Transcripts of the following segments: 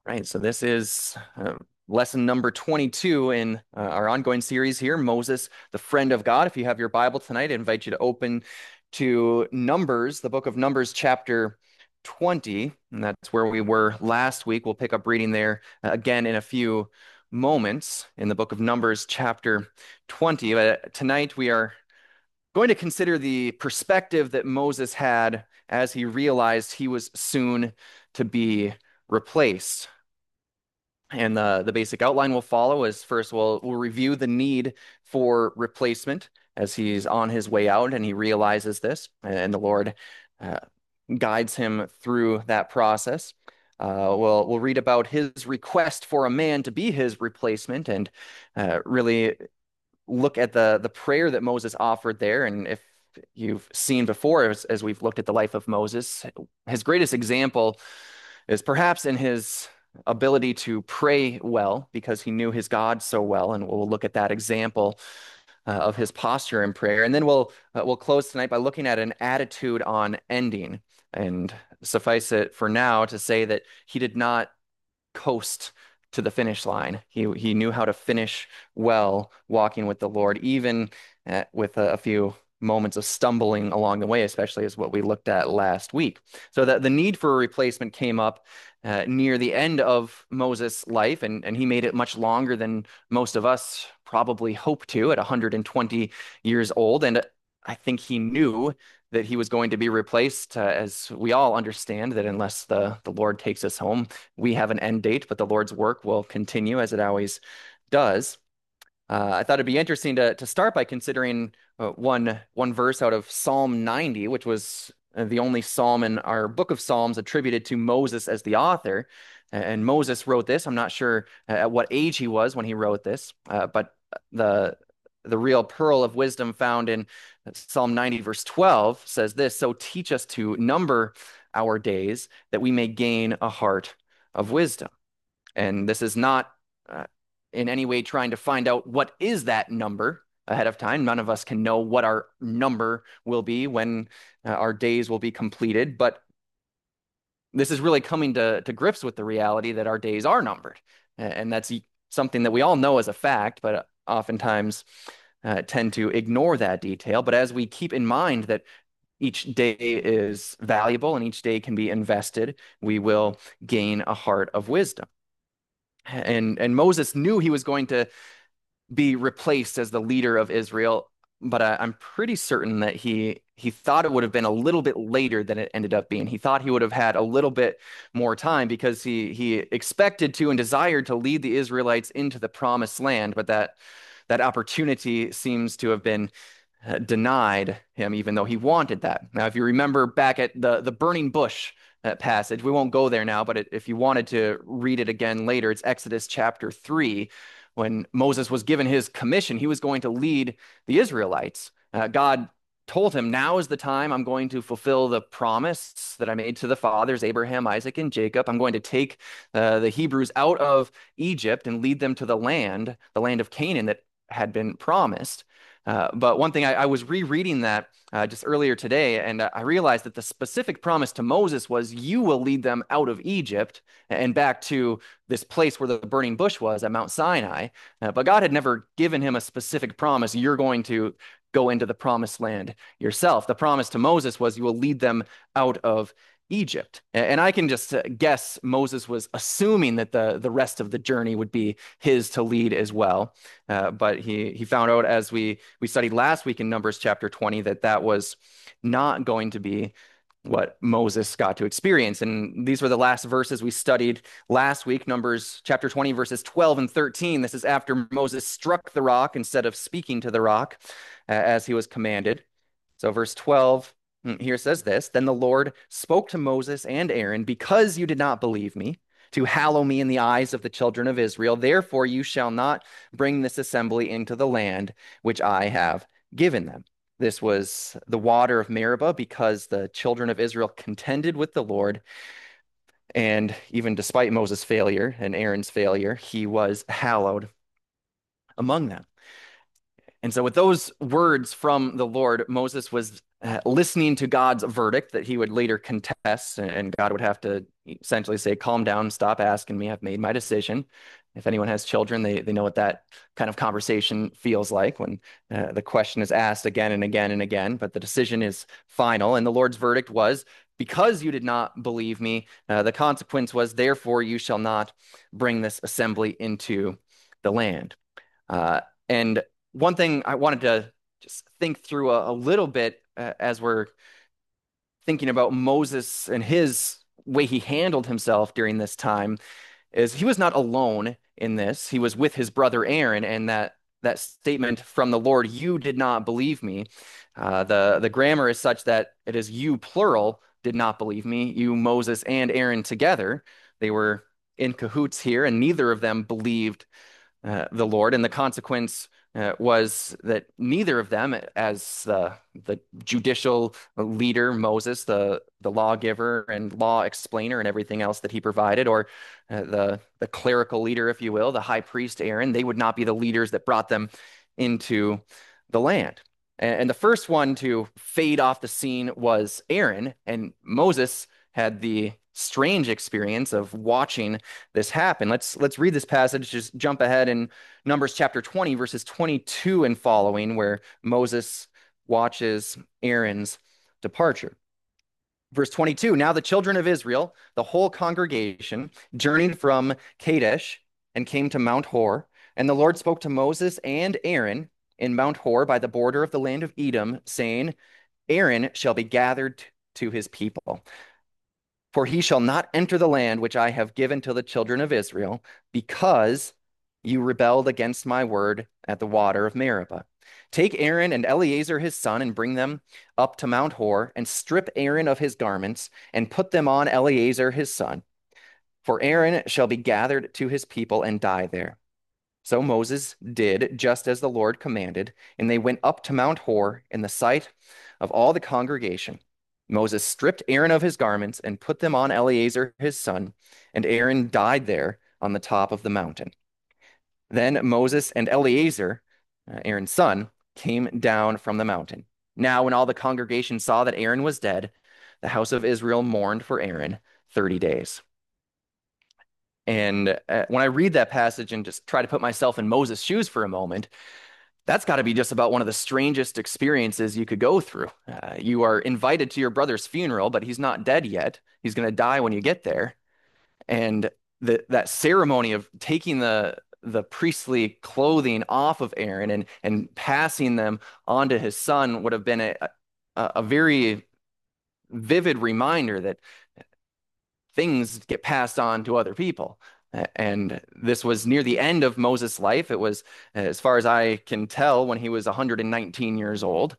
Right, so this is lesson number 22 in our ongoing series here, Moses, the friend of God. If you have your Bible tonight, I invite you to open to Numbers, the book of Numbers, chapter 20, and that's where we were last week. We'll pick up reading there again in a few moments in the book of Numbers, chapter 20. But tonight we are going to consider the perspective that Moses had as he realized he was soon to be replaced. And the basic outline we'll follow is first we'll review the need for replacement as he's on his way out and he realizes this, and the Lord uh, guides him through that process. We'll read about his request for a man to be his replacement and really look at the prayer that Moses offered there. And if you've seen before, as we've looked at the life of Moses, his greatest example is perhaps in his ability to pray well because he knew his God so well. And we'll look at that example of his posture in prayer. And then we'll close tonight by looking at an attitude on ending. And suffice it for now to say that he did not coast to the finish line. He knew how to finish well walking with the Lord, even with a few moments of stumbling along the way, especially as what we looked at last week. So the need for a replacement came up near the end of Moses' life, and he made it much longer than most of us probably hoped to at 120 years old. And I think he knew that he was going to be replaced, as we all understand that unless the Lord takes us home, we have an end date, but the Lord's work will continue as it always does. I thought it'd be interesting to start by considering one verse out of Psalm 90, which was the only psalm in our book of Psalms attributed to Moses as the author. And Moses wrote this. I'm not sure at what age he was when he wrote this, but the the real pearl of wisdom found in Psalm 90, verse 12 says this: "So teach us to number our days that we may gain a heart of wisdom." And this is not uh, in any way trying to find out what is that number ahead of time. None of us can know what our number will be when our days will be completed. But this is really coming to grips with the reality that our days are numbered. And that's something that we all know as a fact, but oftentimes tend to ignore that detail. But as we keep in mind that each day is valuable and each day can be invested, we will gain a heart of wisdom. And Moses knew he was going to be replaced as the leader of Israel, but I'm pretty certain that he thought it would have been a little bit later than it ended up being. He thought he would have had a little bit more time because he expected to and desired to lead the Israelites into the promised land, but that opportunity seems to have been denied him, even though he wanted that. Now, if you remember back at the burning bush passage, we won't go there now, but if you wanted to read it again later, it's Exodus chapter 3. When Moses was given his commission, he was going to lead the Israelites. God told him, "Now is the time. I'm going to fulfill the promise that I made to the fathers, Abraham, Isaac, and Jacob. I'm going to take the Hebrews out of Egypt and lead them to the land of Canaan that had been promised." But one thing, I was rereading that just earlier today, and I realized that the specific promise to Moses was, "You will lead them out of Egypt and back to this place where the burning bush was at Mount Sinai." But God had never given him a specific promise: "You're going to go into the promised land yourself." The promise to Moses was, "You will lead them out of Egypt." And I can just guess Moses was assuming that the rest of the journey would be his to lead as well. But he found out, as we studied last week in Numbers chapter 20, that that was not going to be what Moses got to experience. And these were the last verses we studied last week, Numbers chapter 20, verses 12 and 13. This is after Moses struck the rock instead of speaking to the rock as he was commanded. So verse 12 here says this: "Then the Lord spoke to Moses and Aaron, because you did not believe me, to hallow me in the eyes of the children of Israel. Therefore you shall not bring this assembly into the land which I have given them." This was the water of Meribah, because the children of Israel contended with the Lord. And even despite Moses' failure and Aaron's failure, he was hallowed among them. And so, with those words from the Lord, Moses was listening to God's verdict that he would later contest, and God would have to essentially say, "Calm down, stop asking me. I've made my decision." If anyone has children, they know what that kind of conversation feels like when the question is asked again and again and again, but the decision is final. And the Lord's verdict was, "Because you did not believe me, the consequence was, therefore, you shall not bring this assembly into the land." And one thing I wanted to just think through a little bit as we're thinking about Moses and his way he handled himself during this time is he was not alone in this. He was with his brother Aaron, and that statement from the Lord, "You did not believe me." The grammar is such that it is you plural did not believe me. You, Moses, and Aaron together. They were in cahoots here, and neither of them believed the Lord, and the consequence was that neither of them, as the judicial leader Moses, the lawgiver and law explainer, and everything else that he provided, or the clerical leader, if you will, the high priest Aaron, they would not be the leaders that brought them into the land. And the first one to fade off the scene was Aaron, and Moses had the strange experience of watching this happen. Let's read this passage. Just jump ahead in Numbers chapter 20, verses 22 and following, where Moses watches Aaron's departure. Verse 22, now the children of Israel, the whole congregation, journeyed from Kadesh and came to Mount Hor. And the Lord spoke to Moses and Aaron in Mount Hor by the border of the land of Edom, saying, Aaron shall be gathered to his people. For he shall not enter the land which I have given to the children of Israel, because you rebelled against my word at the water of Meribah. Take Aaron and Eleazar his son, and bring them up to Mount Hor, and strip Aaron of his garments, and put them on Eleazar his son. For Aaron shall be gathered to his people and die there. So Moses did just as the Lord commanded, and they went up to Mount Hor in the sight of all the congregation. Moses stripped Aaron of his garments and put them on Eleazar his son, and Aaron died there on the top of the mountain. Then Moses and Eleazar, Aaron's son, came down from the mountain. Now, when all the congregation saw that Aaron was dead, the house of Israel mourned for Aaron 30 days. And when I read that passage and just try to put myself in Moses' shoes for a moment, that's got to be just about one of the strangest experiences you could go through. You are invited to your brother's funeral, but he's not dead yet. He's going to die when you get there. And that ceremony of taking the priestly clothing off of Aaron and passing them onto his son would have been a very vivid reminder that things get passed on to other people. And this was near the end of Moses' life. It was, as far as I can tell, when he was 119 years old.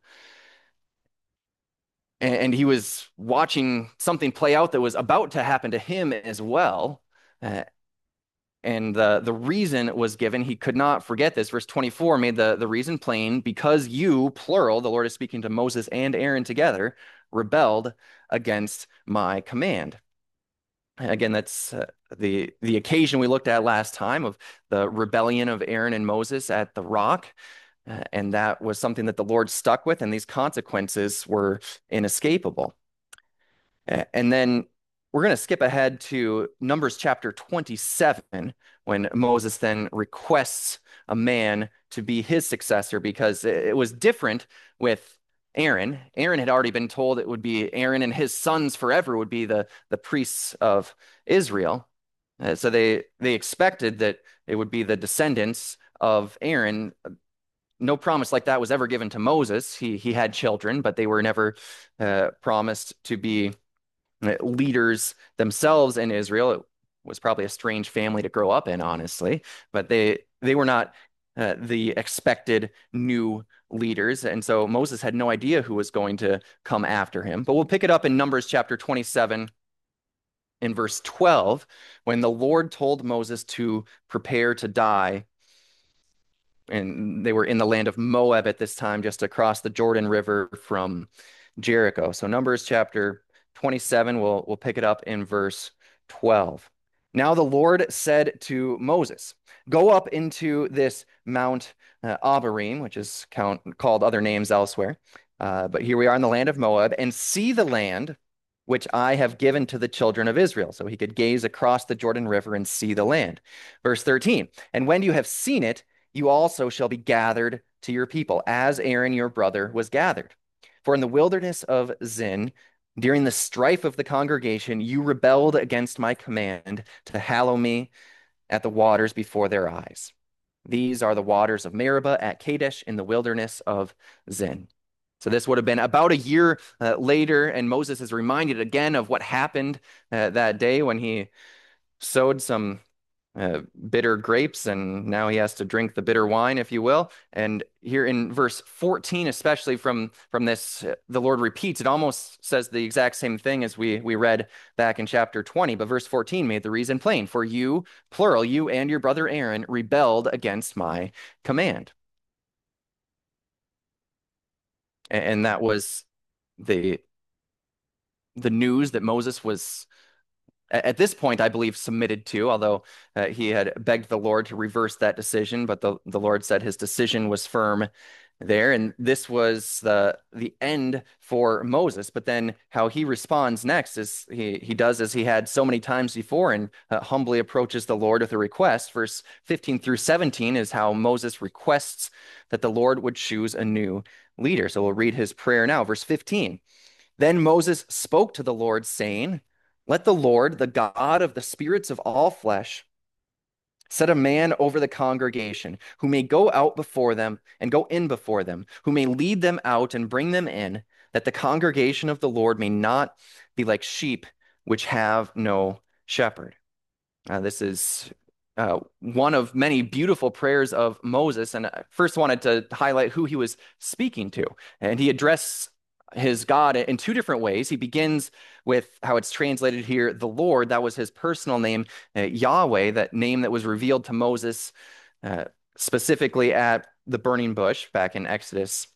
And he was watching something play out that was about to happen to him as well. And the reason was given, he could not forget this. Verse 24 made the reason plain, because you, plural, the Lord is speaking to Moses and Aaron together, rebelled against my command. Again, that's the occasion we looked at last time of the rebellion of Aaron and Moses at the rock. And that was something that the Lord stuck with, and these consequences were inescapable. And then we're going to skip ahead to Numbers chapter 27, when Moses then requests a man to be his successor, because it was different with Aaron. Aaron had already been told it would be Aaron and his sons forever would be the priests of Israel. So they expected that it would be the descendants of Aaron. No promise like that was ever given to Moses. He had children, but they were never promised to be leaders themselves in Israel. It was probably a strange family to grow up in, honestly, but they were not the expected new leaders. And so Moses had no idea who was going to come after him. But we'll pick it up in Numbers chapter 27 in verse 12, when the Lord told Moses to prepare to die. And they were in the land of Moab at this time, just across the Jordan River from Jericho. So Numbers chapter 27, we'll pick it up in verse 12. Now the Lord said to Moses, "Go up into this Mount Abarim, which is called other names elsewhere. But here we are in the land of Moab, and see the land which I have given to the children of Israel." So he could gaze across the Jordan River and see the land. Verse 13, "And when you have seen it, you also shall be gathered to your people, as Aaron your brother was gathered. For in the wilderness of Zin, during the strife of the congregation, you rebelled against my command to hallow me at the waters before their eyes. These are the waters of Meribah at Kadesh in the wilderness of Zin." So this would have been about a year later, and Moses is reminded again of what happened that day when he sowed some bitter grapes, and now he has to drink the bitter wine, if you will. And here in verse 14, especially from this, the Lord repeats. It almost says the exact same thing as we read back in chapter 20. But verse 14 made the reason plain. "For you, plural, you and your brother Aaron rebelled against my command." And that was the the news that Moses was at this point, I believe, submitted to, although he had begged the Lord to reverse that decision, but the Lord said his decision was firm there, and this was the end for Moses. But then how he responds next is he does as he had so many times before, and humbly approaches the Lord with a request. Verse 15 through 17 is how Moses requests that the Lord would choose a new leader. So we'll read his prayer now. Verse 15. "Then Moses spoke to the Lord, saying, Let the Lord, the God of the spirits of all flesh, set a man over the congregation, who may go out before them and go in before them, who may lead them out and bring them in, that the congregation of the Lord may not be like sheep which have no shepherd." This is one of many beautiful prayers of Moses. And I first wanted to highlight who he was speaking to. And he addressed his God in two different ways. He begins with how it's translated here, the Lord. That was his personal name, Yahweh, that name that was revealed to Moses specifically at the burning bush back in Exodus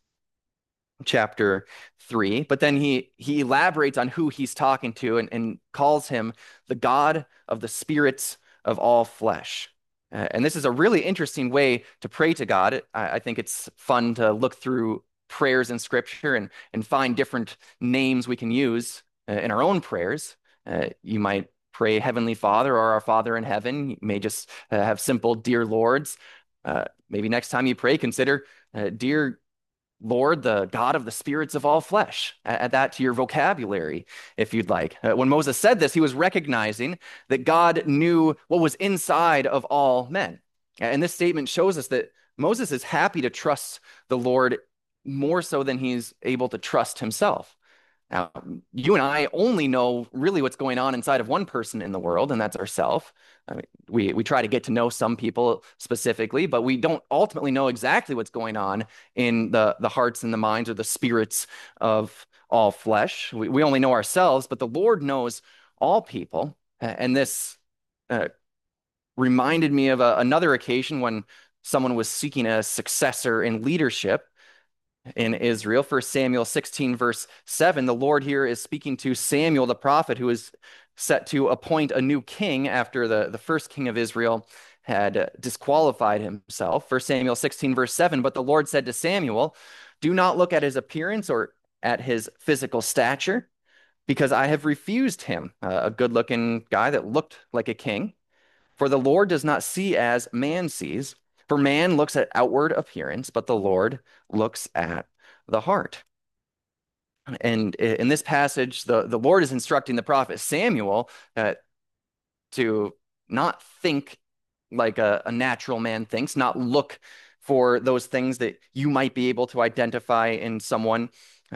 chapter 3. But then he elaborates on who he's talking to, and calls him the God of the spirits of all flesh. And this is a really interesting way to pray to God. I think it's fun to look through prayers in scripture and find different names we can use in our own prayers. You might pray Heavenly Father or Our Father in heaven. You may just have simple Dear Lords. Maybe next time you pray, consider Dear Lord, the God of the spirits of all flesh. Add that to your vocabulary if you'd like. When Moses said this, he was recognizing that God knew what was inside of all men. And this statement shows us that Moses is happy to trust the Lord more so than he's able to trust himself. Now, you and I only know really what's going on inside of one person in the world, and that's ourselves. I mean, we try to get to know some people specifically, but we don't ultimately know exactly what's going on in the hearts and the minds or the spirits of all flesh. We only know ourselves, but the Lord knows all people. And this reminded me of another occasion when someone was seeking a successor in leadership in Israel. 1 Samuel 16, verse 7, the Lord here is speaking to Samuel the prophet, who is set to appoint a new king after the first king of Israel had disqualified himself. 1 Samuel 16, verse 7, but the Lord said to Samuel, "Do not look at his appearance or at his physical stature, because I have refused him," a good-looking guy that looked like a king. "For the Lord does not see as man sees. For man looks at outward appearance, but the Lord looks at the heart." And in this passage, the Lord is instructing the prophet Samuel to not think like a natural man thinks, not look for those things that you might be able to identify in someone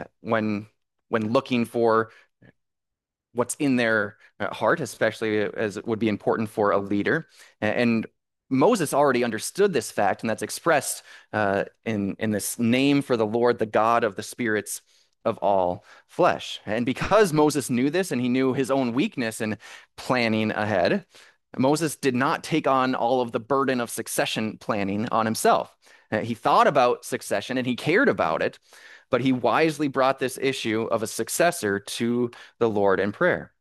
when looking for what's in their heart, especially as it would be important for a leader. And Moses already understood this fact, and that's expressed in this name for the Lord, the God of the spirits of all flesh. And because Moses knew this and he knew his own weakness in planning ahead, Moses did not take on all of the burden of succession planning on himself. He thought about succession and he cared about it, but he wisely brought this issue of a successor to the Lord in prayer.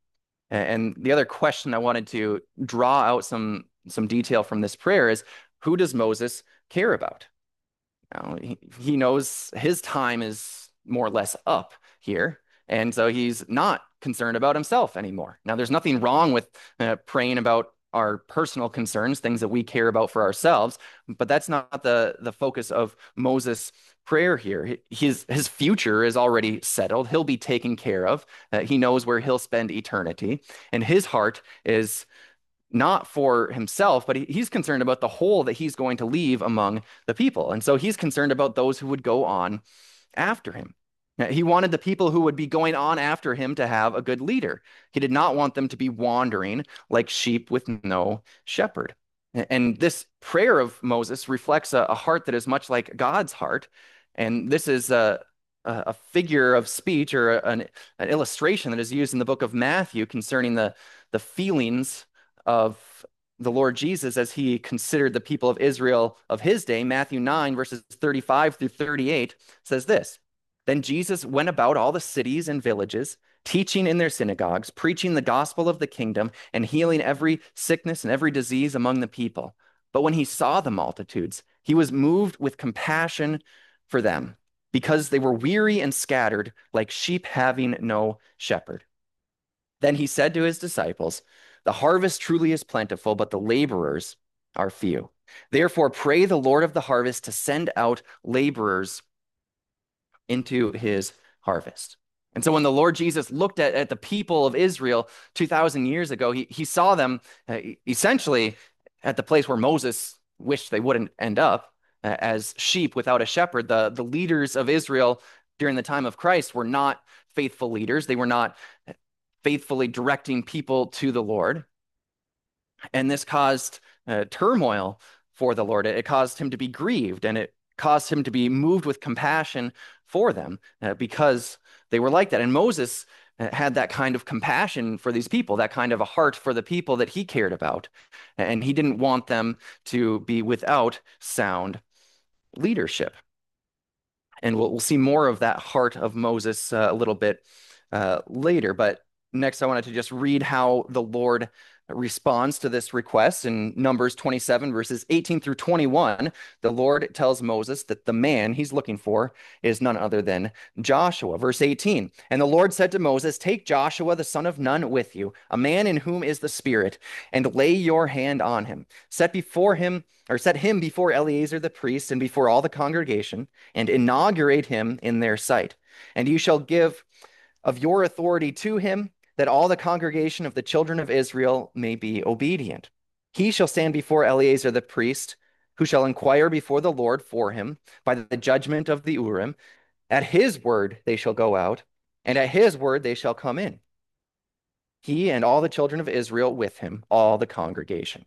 And the other question I wanted to draw out some detail from this prayer is, who does Moses care about? Now, he knows his time is more or less up here, and so he's not concerned about himself anymore. Now, there's nothing wrong with praying about our personal concerns, things that we care about for ourselves, but that's not the focus of Moses' prayer here. His future is already settled. He'll be taken care of. He knows where he'll spend eternity, and his heart is not for himself, but he's concerned about the whole that he's going to leave among the people. And so he's concerned about those who would go on after him. He wanted the people who would be going on after him to have a good leader. He did not want them to be wandering like sheep with no shepherd. And this prayer of Moses reflects a heart that is much like God's heart. And this is a figure of speech or an illustration that is used in the book of Matthew concerning the feelings of the Lord Jesus as he considered the people of Israel of his day. Matthew 9, verses 35 through 38 says this: Then Jesus went about all the cities and villages, teaching in their synagogues, preaching the gospel of the kingdom, and healing every sickness and every disease among the people. But when he saw the multitudes, he was moved with compassion for them, because they were weary and scattered, like sheep having no shepherd. Then he said to his disciples, The harvest truly is plentiful, but the laborers are few. Therefore, pray the Lord of the harvest to send out laborers into his harvest. And so when the Lord Jesus looked at the people of Israel 2,000 years ago, he saw them essentially at the place where Moses wished they wouldn't end up, as sheep without a shepherd. The leaders of Israel during the time of Christ were not faithful leaders. They were not faithfully directing people to the Lord. And this caused turmoil for the Lord. It caused him to be grieved, and it caused him to be moved with compassion for them because they were like that. And Moses had that kind of compassion for these people, that kind of a heart for the people that he cared about. And he didn't want them to be without sound leadership. And we'll see more of that heart of Moses a little bit later. But next, I wanted to just read how the Lord responds to this request. In Numbers 27, verses 18 through 21, the Lord tells Moses that the man he's looking for is none other than Joshua. Verse 18, And the Lord said to Moses, Take Joshua the son of Nun with you, a man in whom is the Spirit, and lay your hand on him. Set him before Eleazar the priest and before all the congregation, and inaugurate him in their sight. And you shall give of your authority to him, that all the congregation of the children of Israel may be obedient. He shall stand before Eleazar the priest, who shall inquire before the Lord for him by the judgment of the Urim. At his word they shall go out, and at his word they shall come in. He and all the children of Israel with him, all the congregation.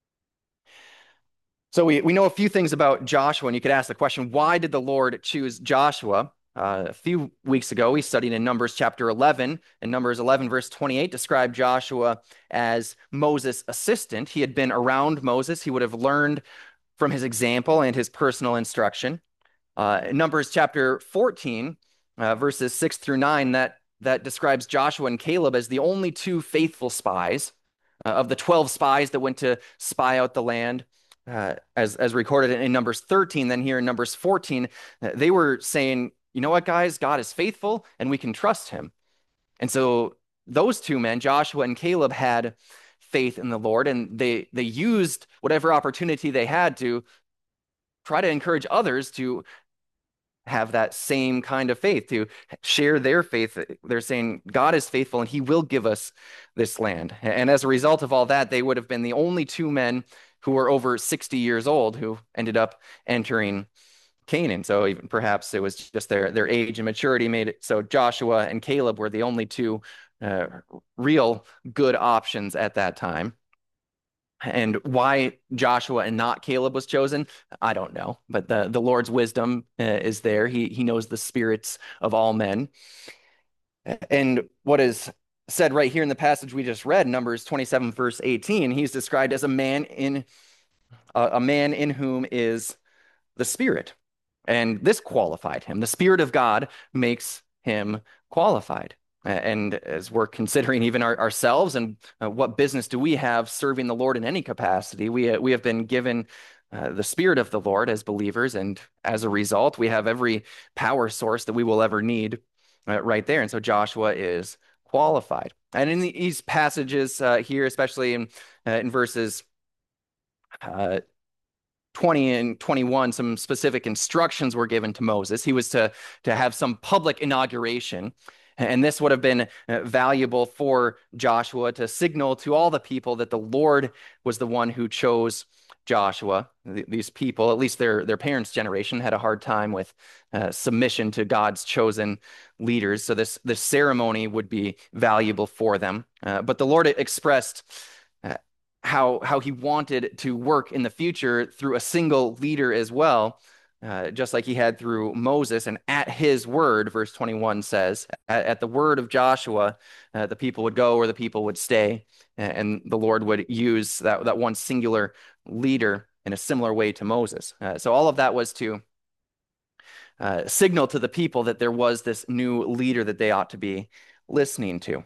So we know a few things about Joshua, and you could ask the question, why did the Lord choose Joshua? A few weeks ago, we studied in Numbers chapter 11, and Numbers 11, verse 28 described Joshua as Moses' assistant. He had been around Moses. He would have learned from his example and his personal instruction. Numbers chapter 14, verses 6 through 9, that describes Joshua and Caleb as the only two faithful spies of the 12 spies that went to spy out the land. As recorded in Numbers 13, then here in Numbers 14, they were saying, you know what, guys, God is faithful and we can trust him. And so those two men, Joshua and Caleb, had faith in the Lord, and they used whatever opportunity they had to try to encourage others to have that same kind of faith, to share their faith. They're saying God is faithful and he will give us this land. And as a result of all that, they would have been the only two men who were over 60 years old who ended up entering Canaan. So even perhaps it was just their age and maturity made it so Joshua and Caleb were the only two real good options at that time. And why Joshua and not Caleb was chosen, I don't know. But the Lord's wisdom is there. He knows the spirits of all men. And what is said right here in the passage we just read, Numbers 27, verse 18, he's described as a man in whom is the Spirit. And this qualified him. The Spirit of God makes him qualified. And as we're considering even ourselves and what business do we have serving the Lord in any capacity, we have been given the Spirit of the Lord as believers, and as a result, we have every power source that we will ever need right there. And so Joshua is qualified. And in these passages here, especially in verses uh, 20 and 21, some specific instructions were given to Moses. He was to have some public inauguration. And this would have been valuable for Joshua to signal to all the people that the Lord was the one who chose Joshua. These people, at least their parents' generation, had a hard time with submission to God's chosen leaders. So this ceremony would be valuable for them. But the Lord expressed uh, how he wanted to work in the future through a single leader as well, just like he had through Moses. And at his word, verse 21 says, at the word of Joshua, the people would go or the people would stay. And the Lord would use that one singular leader in a similar way to Moses. So all of that was to signal to the people that there was this new leader that they ought to be listening to.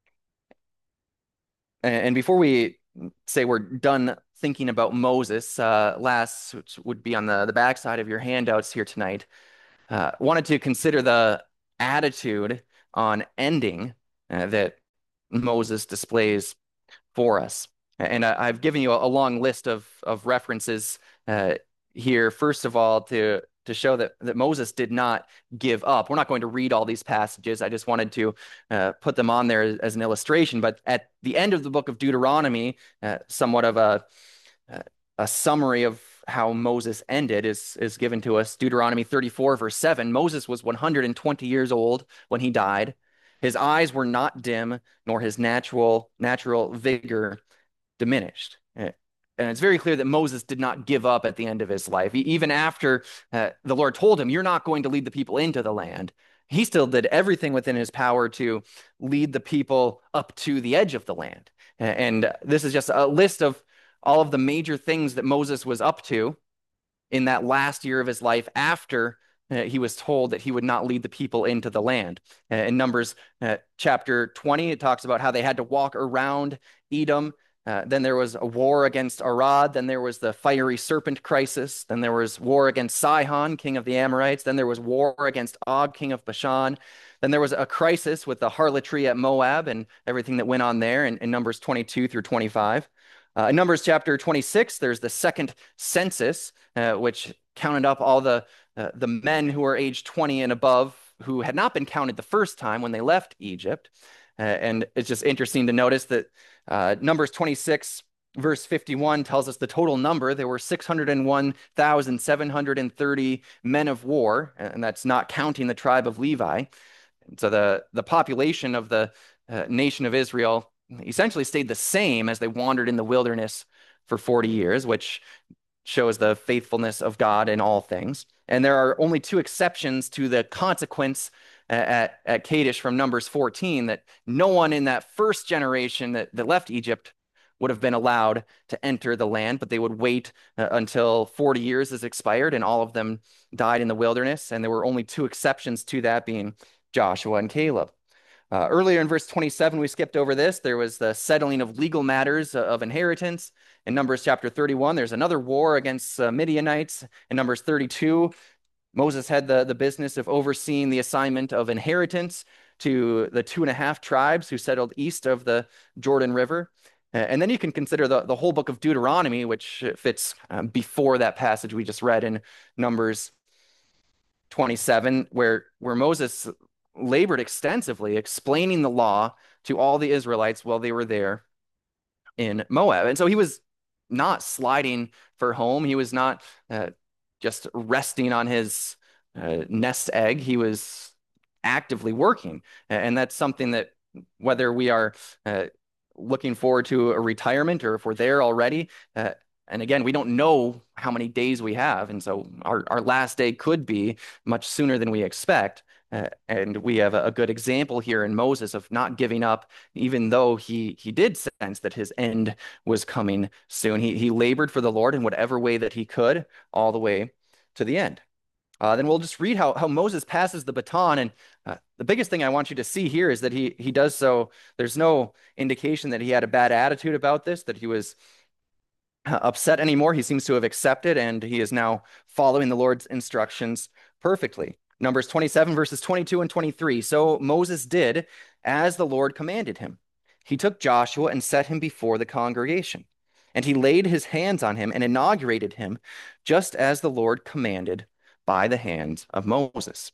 And before we say we're done thinking about Moses, last, which would be on the backside of your handouts here tonight, wanted to consider the attitude on ending that Moses displays for us. And I've given you a long list of references uh, here, first of all, to show that Moses did not give up. We're not going to read all these passages. I just wanted to put them on there as an illustration. But at the end of the book of Deuteronomy, somewhat of a summary of how Moses ended is given to us. Deuteronomy 34, verse 7. Moses was 120 years old when he died. His eyes were not dim, nor his natural vigor diminished. And it's very clear that Moses did not give up at the end of his life. Even after the Lord told him, "You're not going to lead the people into the land," he still did everything within his power to lead the people up to the edge of the land. And this is just a list of all of the major things that Moses was up to in that last year of his life after he was told that he would not lead the people into the land. In Numbers chapter 20, it talks about how they had to walk around Edom. Then there was a war against Arad. Then there was the fiery serpent crisis. Then there was war against Sihon, king of the Amorites. Then there was war against Og, king of Bashan. Then there was a crisis with the harlotry at Moab and everything that went on there in Numbers 22 through 25. In Numbers chapter 26, there's the second census, which counted up all the men who were age 20 and above who had not been counted the first time when they left Egypt. And it's just interesting to notice that Numbers 26, verse 51 tells us the total number. There were 601,730 men of war, and that's not counting the tribe of Levi. And so the population of the nation of Israel essentially stayed the same as they wandered in the wilderness for 40 years, which shows the faithfulness of God in all things. And there are only two exceptions to the consequence at Kadesh from Numbers 14, that no one in that first generation that left Egypt would have been allowed to enter the land, but they would wait until 40 years has expired, and all of them died in the wilderness. And there were only two exceptions to that, being Joshua and Caleb. Earlier in verse 27, we skipped over this. There was the settling of legal matters of inheritance. In Numbers chapter 31, there's another war against Midianites. In Numbers 32, Moses had the business of overseeing the assignment of inheritance to the 2.5 tribes who settled east of the Jordan River. And then you can consider the whole book of Deuteronomy, which fits before that passage we just read in Numbers 27, where Moses labored extensively explaining the law to all the Israelites while they were there in Moab. And so he was not sliding for home. He was not just resting on his nest egg. He was actively working. And that's something that, whether we are looking forward to a retirement or if we're there already, and again, we don't know how many days we have. And so our last day could be much sooner than we expect. And we have a good example here in Moses of not giving up, even though he did sense that his end was coming soon. He labored for the Lord in whatever way that he could, all the way to the end. Then we'll just read how Moses passes the baton. And the biggest thing I want you to see here is that he does so. There's no indication that he had a bad attitude about this, that he was upset anymore. He seems to have accepted, and he is now following the Lord's instructions perfectly. Numbers 27, verses 22 and 23. So Moses did as the Lord commanded him. He took Joshua and set him before the congregation, and he laid his hands on him and inaugurated him, just as the Lord commanded by the hands of Moses.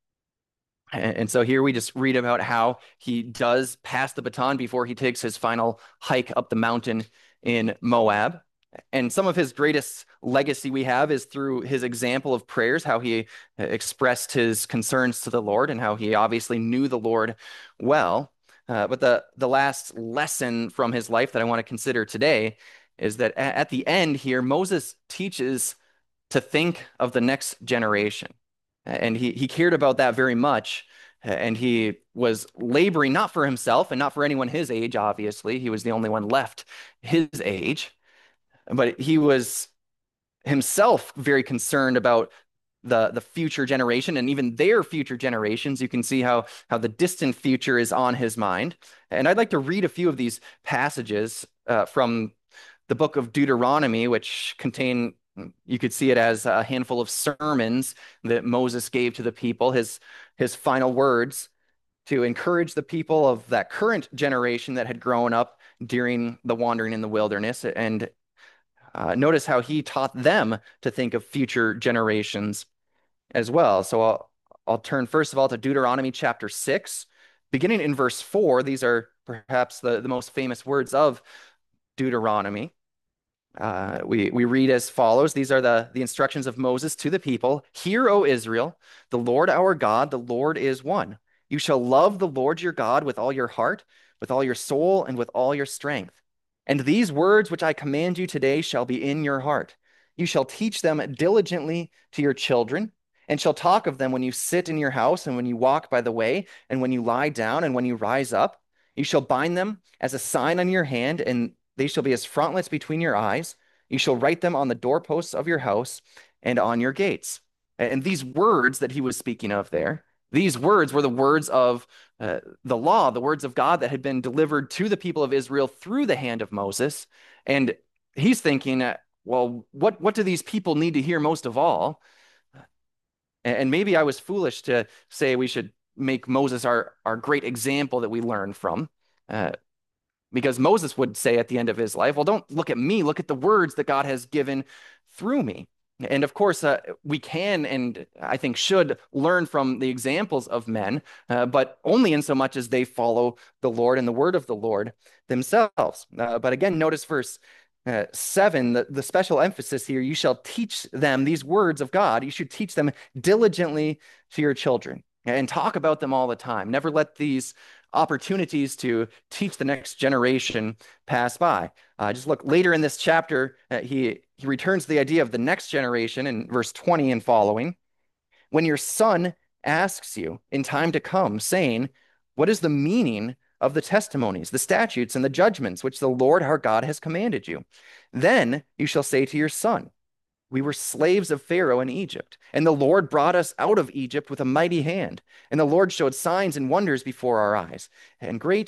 And so here we just read about how he does pass the baton before he takes his final hike up the mountain in Moab. And some of his greatest legacy we have is through his example of prayers, how he expressed his concerns to the Lord and how he obviously knew the Lord well. But the last lesson from his life that I want to consider today is that at the end here, Moses teaches to think of the next generation. And he cared about that very much. And he was laboring not for himself and not for anyone his age, obviously. He was the only one left his age. But he was himself very concerned about the future generation and even their future generations. You can see how the distant future is on his mind. And I'd like to read a few of these passages from the book of Deuteronomy, which contain, you could see it as a handful of sermons that Moses gave to the people, his final words to encourage the people of that current generation that had grown up during the wandering in the wilderness. And notice how he taught them to think of future generations as well. So I'll turn first of all to Deuteronomy chapter 6, beginning in verse 4. These are perhaps the most famous words of Deuteronomy. We read as follows. These are the instructions of Moses to the people. Hear, O Israel, the Lord our God, the Lord is one. You shall love the Lord your God with all your heart, with all your soul, and with all your strength. And these words which I command you today shall be in your heart. You shall teach them diligently to your children, and shall talk of them when you sit in your house, and when you walk by the way, and when you lie down, and when you rise up. You shall bind them as a sign on your hand, and they shall be as frontlets between your eyes. You shall write them on the doorposts of your house and on your gates. And these words that he was speaking of there, these words were the words of the law, the words of God that had been delivered to the people of Israel through the hand of Moses. And he's thinking, well, what do these people need to hear most of all? And maybe I was foolish to say we should make Moses our great example that we learn from. Because Moses would say at the end of his life, well, don't look at me, look at the words that God has given through me. And of course, we can and I think should learn from the examples of men, but only in so much as they follow the Lord and the word of the Lord themselves. But again, notice verse 7, the special emphasis here, you shall teach them these words of God. You should teach them diligently to your children and talk about them all the time. Never let these opportunities to teach the next generation pass by. Just look later in this chapter, he returns to the idea of the next generation in verse 20 and following. When your son asks you in time to come, saying, what is the meaning of the testimonies, the statutes, and the judgments which the Lord our God has commanded you? Then you shall say to your son, we were slaves of Pharaoh in Egypt, and the Lord brought us out of Egypt with a mighty hand. And the Lord showed signs and wonders before our eyes, and great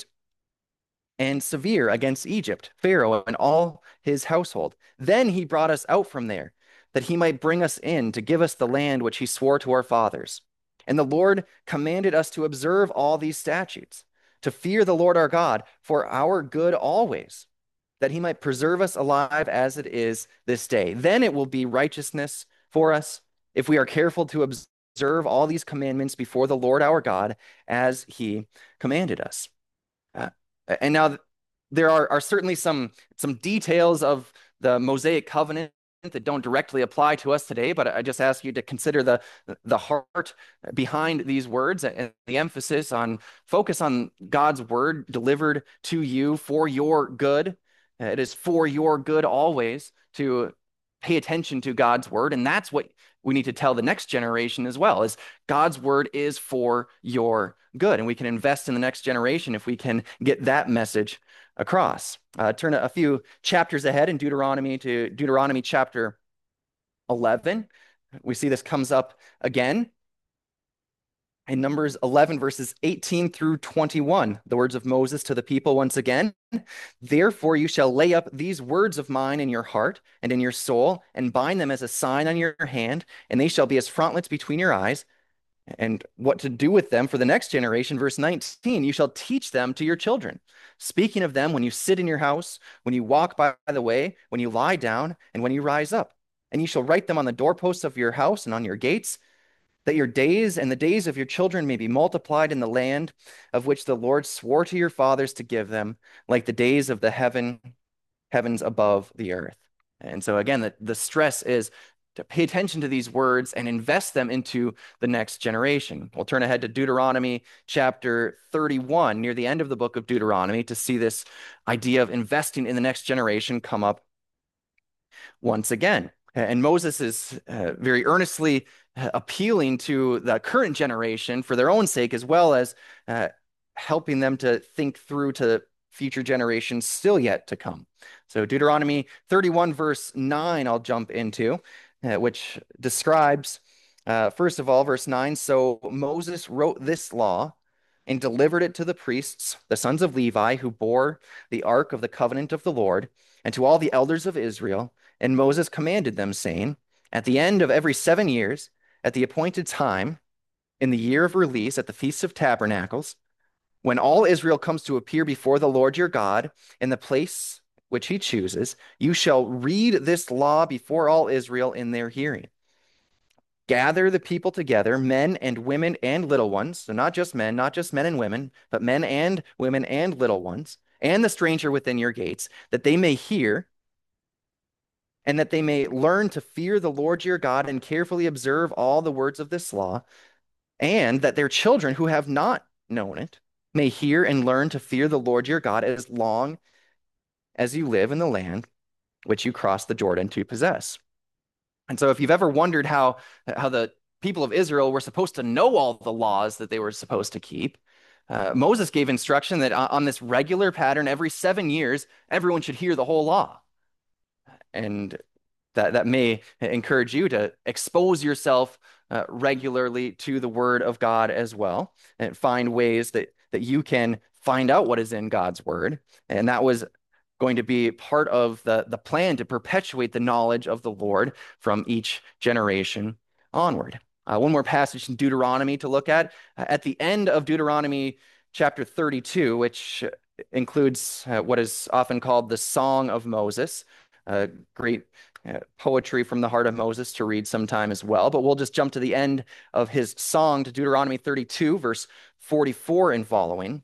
and severe against Egypt, Pharaoh, and all his household. Then he brought us out from there, that he might bring us in to give us the land which he swore to our fathers. And the Lord commanded us to observe all these statutes, to fear the Lord our God for our good always, that he might preserve us alive as it is this day. Then it will be righteousness for us if we are careful to observe all these commandments before the Lord our God as he commanded us. And now there are certainly some details of the Mosaic covenant that don't directly apply to us today, but I just ask you to consider the heart behind these words and the emphasis on focus on God's word delivered to you for your good. It is for your good always to pay attention to God's word, and that's what we need to tell the next generation as well, is God's word is for your good, and we can invest in the next generation if we can get that message across. Turn a few chapters ahead in Deuteronomy to Deuteronomy chapter 11. We see this comes up again in Numbers 11, verses 18 through 21, the words of Moses to the people once again. Therefore, you shall lay up these words of mine in your heart and in your soul, and bind them as a sign on your hand, and they shall be as frontlets between your eyes. And what to do with them for the next generation. Verse 19, you shall teach them to your children, speaking of them when you sit in your house, when you walk by the way, when you lie down, and when you rise up. And you shall write them on the doorposts of your house and on your gates, that your days and the days of your children may be multiplied in the land of which the Lord swore to your fathers to give them, like the days of the heavens above the earth. And so again, the stress is to pay attention to these words and invest them into the next generation. We'll turn ahead to Deuteronomy chapter 31, near the end of the book of Deuteronomy, to see this idea of investing in the next generation come up once again. And Moses is very earnestly appealing to the current generation for their own sake, as well as helping them to think through to future generations still yet to come. So Deuteronomy 31, verse 9, I'll jump into, which describes, first of all, verse 9, so Moses wrote this law and delivered it to the priests, the sons of Levi, who bore the ark of the covenant of the Lord, and to all the elders of Israel. And Moses commanded them, saying, at the end of every 7 years, at the appointed time, in the year of release, at the Feast of Tabernacles, when all Israel comes to appear before the Lord your God in the place which he chooses, you shall read this law before all Israel in their hearing. Gather the people together, men and women and little ones, so not just men and women, but men and women and little ones, and the stranger within your gates, that they may hear and that they may learn to fear the Lord your God and carefully observe all the words of this law, and that their children who have not known it may hear and learn to fear the Lord your God as long as you live in the land which you cross the Jordan to possess. And so if you've ever wondered how the people of Israel were supposed to know all the laws that they were supposed to keep, Moses gave instruction that on this regular pattern, every 7 years, everyone should hear the whole law. And that may encourage you to expose yourself regularly to the Word of God as well, and find ways that you can find out what is in God's Word. And that was going to be part of the plan to perpetuate the knowledge of the Lord from each generation onward. One more passage in Deuteronomy to look at the end of Deuteronomy chapter 32, which includes what is often called the Song of Moses, great poetry from the heart of Moses to read sometime as well. But we'll just jump to the end of his song, to Deuteronomy 32, verse 44 and following,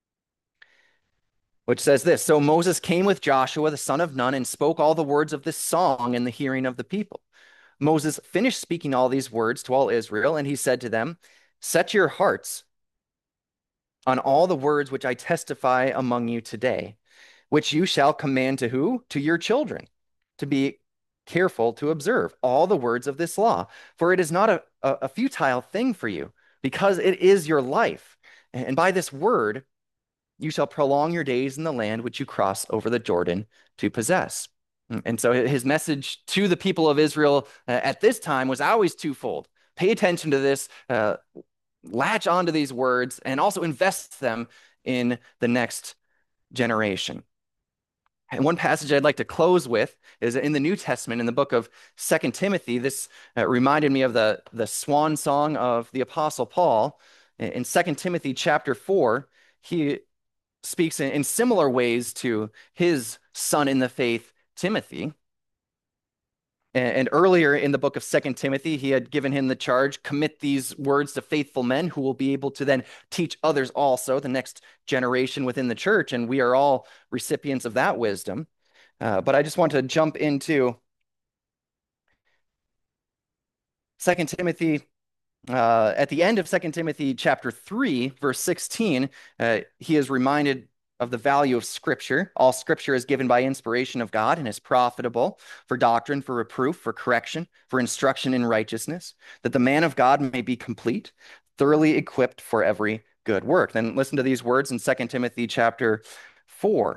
which says this: so Moses came with Joshua, the son of Nun, and spoke all the words of this song in the hearing of the people. Moses finished speaking all these words to all Israel, and he said to them, set your hearts on all the words which I testify among you today, which you shall command to who? To your children, to be careful to observe all the words of this law. For it is not a futile thing for you, because it is your life. And by this word, you shall prolong your days in the land which you cross over the Jordan to possess. And so his message to the people of Israel at this time was always twofold. Pay attention to this, latch onto these words, and also invest them in the next generation. And one passage I'd like to close with is in the New Testament, in the book of 2 Timothy. This reminded me of the swan song of the Apostle Paul. In 2 Timothy chapter 4, he speaks in similar ways to his son in the faith, Timothy. And earlier in the book of 2 Timothy, he had given him the charge, commit these words to faithful men who will be able to then teach others also, the next generation within the church. And we are all recipients of that wisdom. But I just want to jump into 2 Timothy. At the end of 2 Timothy chapter 3, verse 16, he is reminded of the value of Scripture. All Scripture is given by inspiration of God and is profitable for doctrine, for reproof, for correction, for instruction in righteousness, that the man of God may be complete, thoroughly equipped for every good work. Then listen to these words in 2 Timothy chapter 4.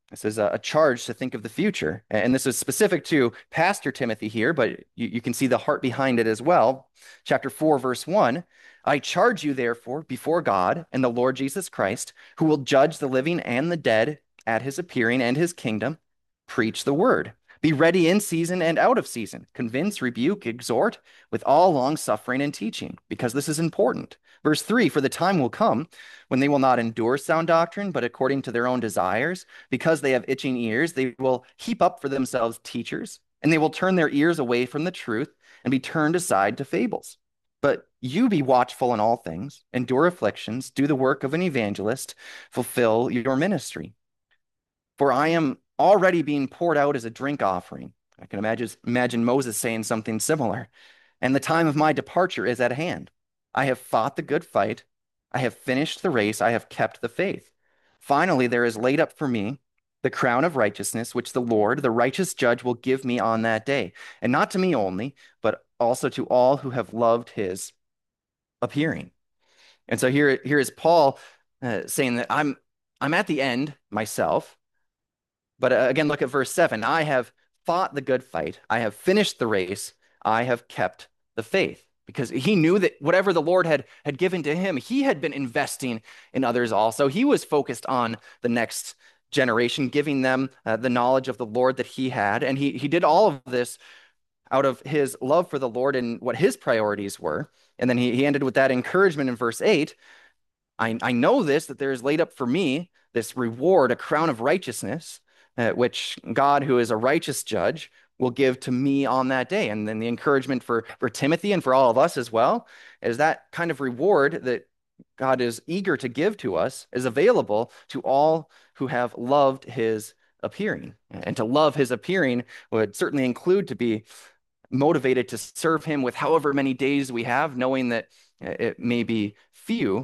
This is a charge to think of the future. And this is specific to Pastor Timothy here, but you can see the heart behind it as well. Chapter 4, verse 1. I charge you, therefore, before God and the Lord Jesus Christ, who will judge the living and the dead at his appearing and his kingdom, preach the word. Be ready in season and out of season. Convince, rebuke, exhort with all long suffering and teaching, because this is important. Verse 3, for the time will come when they will not endure sound doctrine, but according to their own desires, because they have itching ears, they will heap up for themselves teachers, and they will turn their ears away from the truth and be turned aside to fables. But you be watchful in all things, endure afflictions, do the work of an evangelist, fulfill your ministry. For I am already being poured out as a drink offering. I can imagine Moses saying something similar. And the time of my departure is at hand. I have fought the good fight. I have finished the race. I have kept the faith. Finally, there is laid up for me the crown of righteousness, which the Lord, the righteous judge, will give me on that day. And not to me only, but also to all who have loved his appearing. And so here is Paul saying that I'm at the end myself. But again, look at verse 7. I have fought the good fight. I have finished the race. I have kept the faith. Because he knew that whatever the Lord had given to him, he had been investing in others also. He was focused on the next generation, giving them the knowledge of the Lord that he had. And he did all of this out of his love for the Lord and what his priorities were. And then he ended with that encouragement in verse 8. I know this, that there is laid up for me this reward, a crown of righteousness, which God, who is a righteous judge, will give to me on that day. And then the encouragement for Timothy and for all of us as well is that kind of reward that God is eager to give to us is available to all who have loved his appearing. And to love his appearing would certainly include to be motivated to serve him with however many days we have, knowing that it may be few,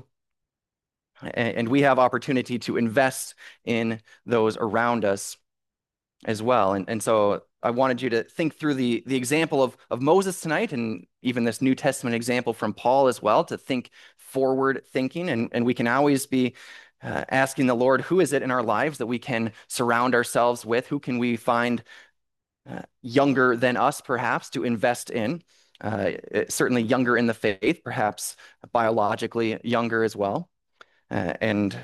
and we have opportunity to invest in those around us as well. And so I wanted you to think through the example of Moses tonight, and even this New Testament example from Paul as well, to think forward thinking. And we can always be asking the Lord, who is it in our lives that we can surround ourselves with? Who can we find younger than us, perhaps, to invest in? Certainly younger in the faith, perhaps biologically younger as well. And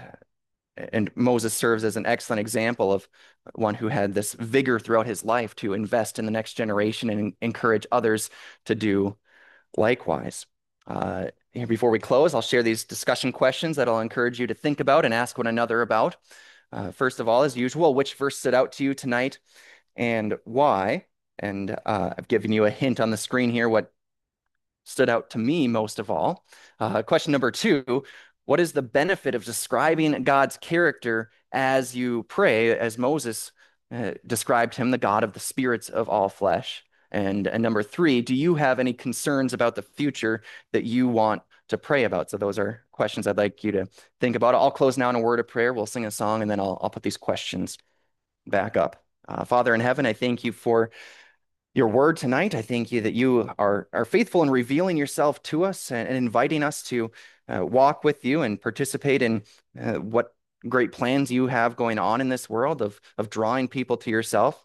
Moses serves as an excellent example of one who had this vigor throughout his life to invest in the next generation and encourage others to do likewise. Here before we close, I'll share these discussion questions that I'll encourage you to think about and ask one another about. First of all, as usual, which verse stood out to you tonight and why? And I've given you a hint on the screen here what stood out to me most of all. Question number 2, what is the benefit of describing God's character as you pray, as Moses described him, the God of the spirits of all flesh? And number 3, do you have any concerns about the future that you want to pray about? So those are questions I'd like you to think about. I'll close now in a word of prayer. We'll sing a song, and then I'll put these questions back up. Father in heaven, I thank you for your word tonight. I thank you that you are faithful in revealing yourself to us and inviting us to walk with you and participate in what great plans you have going on in this world of drawing people to yourself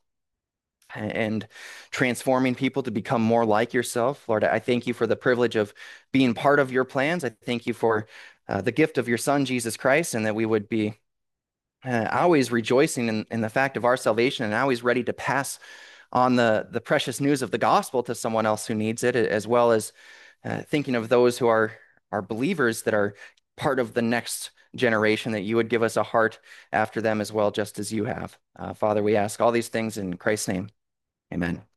and transforming people to become more like yourself. Lord, I thank you for the privilege of being part of your plans. I thank you for the gift of your Son, Jesus Christ, and that we would be always rejoicing in the fact of our salvation and always ready to pass on the precious news of the gospel to someone else who needs it, as well as thinking of those who are believers that are part of the next generation, that you would give us a heart after them as well, just as you have. Father, we ask all these things in Christ's name. Amen.